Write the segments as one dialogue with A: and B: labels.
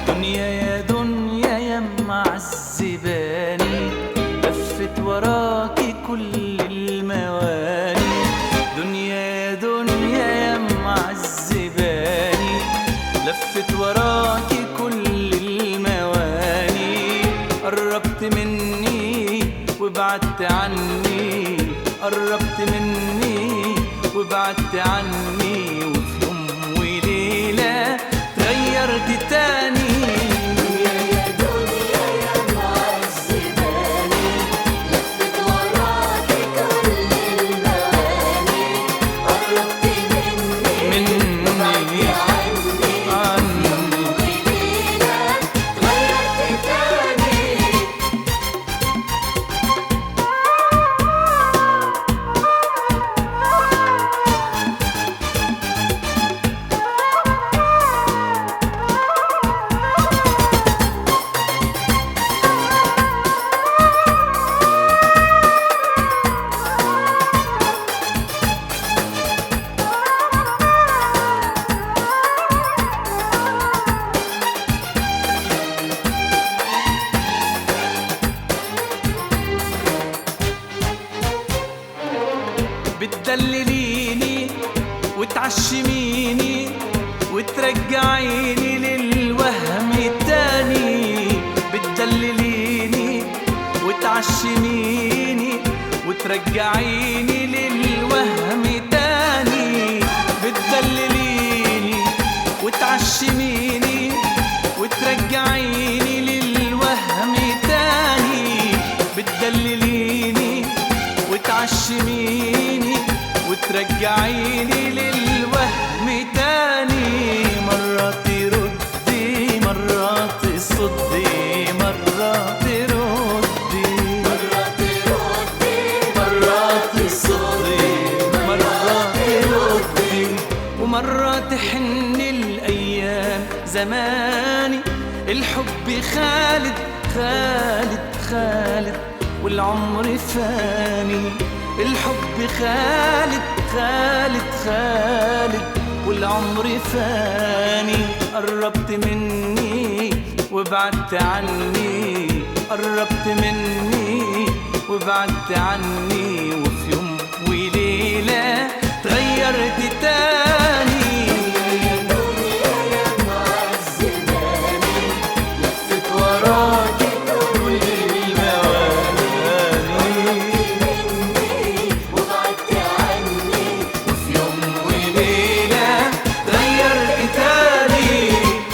A: دنيا يا دنيا يا معذباني، لفت وراكي كل المواني. دنيا يا دنيا يا معذباني، لفت وراكي كل المواني. قربت مني وبعدت عني، قربت مني وبعدت عني، وفي يوم وليلة تغيرت تاني.
B: دنيا يا دنيا يا معذباني، لفت وراكي كل المواني. قربت مني وبعدت عني، وليلة غيرت تاني.
A: بتدلليني وتعشميني وترجعيني للوهم التاني. بتدلليني وتعشميني وترجعيني للوهم تاني. بتدلليني وتعشميني وترجعيني للوهم تاني. بتدلليني وتعشميني وترجعيني للوهم تاني. مرات تردي مرات تصدي، مرات تردي
B: مرات تردي
A: مرات تصدي، مرات تردي. ومرات تحن الأيام زماني، الحب خالد خالد خالد والعمر فاني. الحب خالد خالد خالد والعمر فاني. قربت مني وبعدت عني، قربت مني وبعدت عني، وفي يوم وليلة تغيرت تاني.
B: يا دنيا يا معذباني، لفت
A: وراكي كل المواني.
B: مني وبعدت عني،
A: وفي يوم وليلة تغيرت تاني.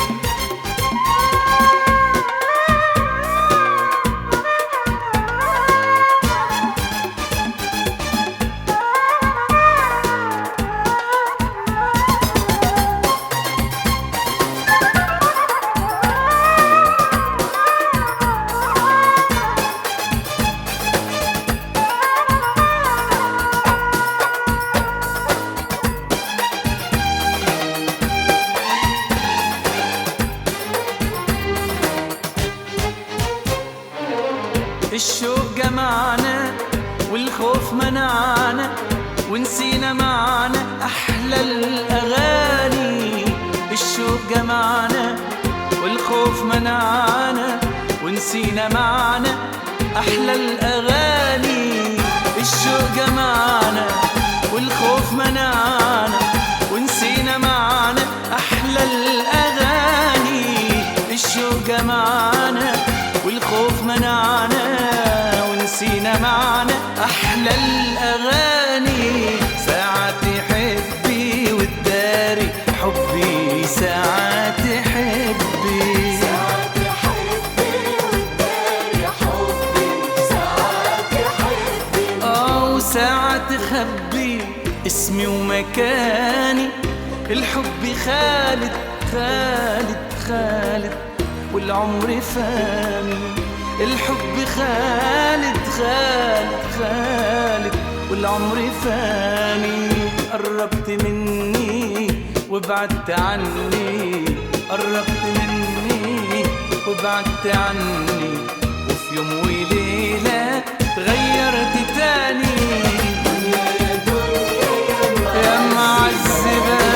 A: الشوق جمعنا والخوف منعنا، ونسينا معنا أحلى الأغاني. الشوق جمعنا والخوف منعنا، ونسينا معنا أحلى الأغاني. الشوق جمعنا والخوف منعنا، ونسينا معنا أحلى الأغاني. الشوق جمعنا والخوف منعنا، ونسينا معنا أحلى الأغاني. ساعات تحبي وتداري حبي، ساعات تحبي
B: ساعات حبي وتداري حبي، ساعات حبي
A: وساعات تخبي اسمي ومكاني. الحب خالد خالد خالد والعمر فاني. الحب خالد خالد خالد والعمر فاني. قربت مني وبعدت عني، قربت مني وبعدت عني، وفي يوم وليلة تغيرت تاني.
B: يا دنيا يا
A: يا معذبة